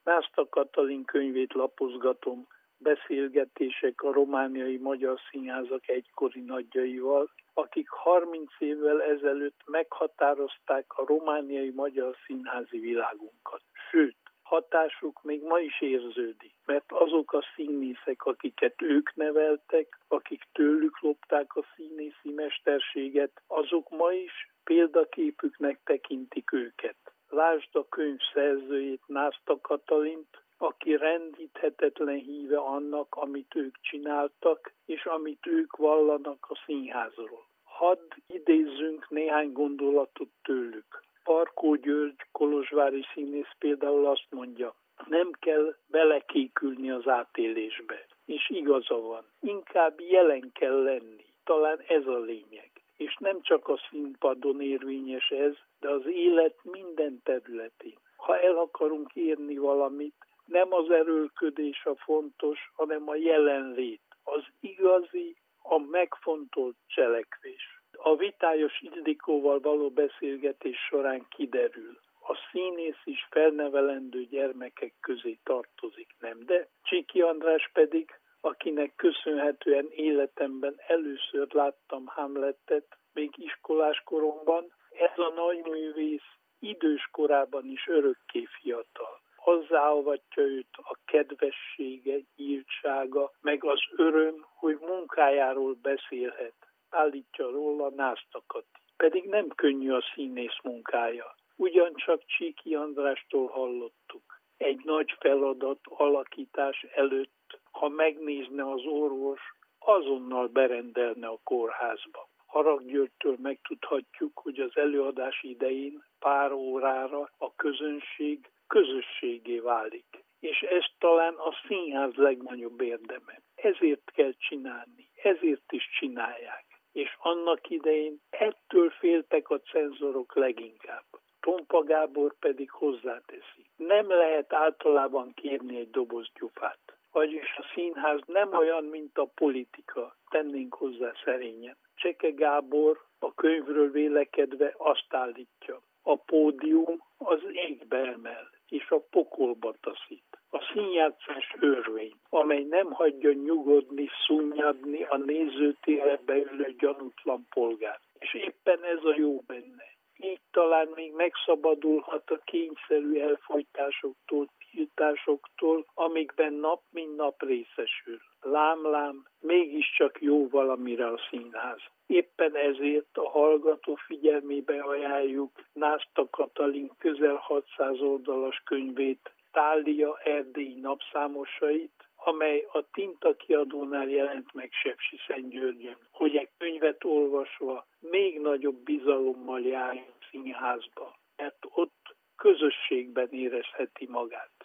Nászta Katalin könyvét lapozgatom, beszélgetések a romániai magyar színházak egykori nagyjaival, akik 30 évvel ezelőtt meghatározták a romániai magyar színházi világunkat. Sőt, hatásuk még ma is érződik, mert azok a színészek, akiket ők neveltek, akik tőlük lopták a színészi mesterséget, azok ma is példaképüknek tekintik őket. Lásd a könyv szerzőjét, Nászta Katalint, aki rendíthetetlen híve annak, amit ők csináltak, és amit ők vallanak a színházról. Hadd idézzünk néhány gondolatot tőlük. Parkó György, kolozsvári színész például azt mondja, nem kell belekékülni az átélésbe, és igaza van. Inkább jelen kell lenni, talán ez a lényeg. És nem csak a színpadon érvényes ez, de az élet minden területén. Ha el akarunk érni valamit, nem az erőlködés a fontos, hanem a jelenlét, az igazi, a megfontolt cselekvés. A Vitályos Ildikóval való beszélgetés során kiderül, a színész is felnevelendő gyermekek közé tartozik, nem? De Csíky András pedig, akinek köszönhetően életemben először láttam Hamletet, még iskolás koromban, ez a nagyművész idős korában is örökké fiatal. Hozzáavatja őt a kedvessége, nyíltsága, meg az öröm, hogy munkájáról beszélhet, állítja róla Nászta Kati. Pedig nem könnyű a színész munkája. Ugyancsak Csíky Andrástól hallottuk. Egy nagy feladat alakítás előtt, ha megnézne az orvos, azonnal berendelne a kórházba. Harag Györgytől megtudhatjuk, hogy az előadás idején pár órára a közönség közösségé válik. És ez talán a színház legnagyobb érdeme. Ezért kell csinálni, ezért is csinálják. És annak idején ettől féltek a cenzorok leginkább. Tompa Gábor pedig hozzáteszi. Nem lehet általában kérni egy doboz gyufát. Vagyis a színház nem olyan, mint a politika, tennénk hozzá szerényen. Cseke Gábor a könyvről vélekedve azt állítja. A pódium az égbe emel, és a pokolba taszít. A színjátszás örvény, amely nem hagyja nyugodni, szunnyadni a nézőtérre beülő gyanútlan polgárt. És éppen ez a jó benne. Így talán még megszabadulhat a kényszerű elfojtásoktól, tiltásoktól, amikben nap mint nap részesül. Lám, mégiscsak jó valamire a színház. Éppen ezért a hallgató figyelmébe ajánljuk Nászta Katalin közel 600 oldalas könyvét, Tália erdélyi napszámosait, amely a Tinta kiadónál jelent meg Sepsiszentgyörgyön, hogy egy könyvet olvasva még nagyobb bizalommal járjon színházba, mert ott közösségben érezheti magát.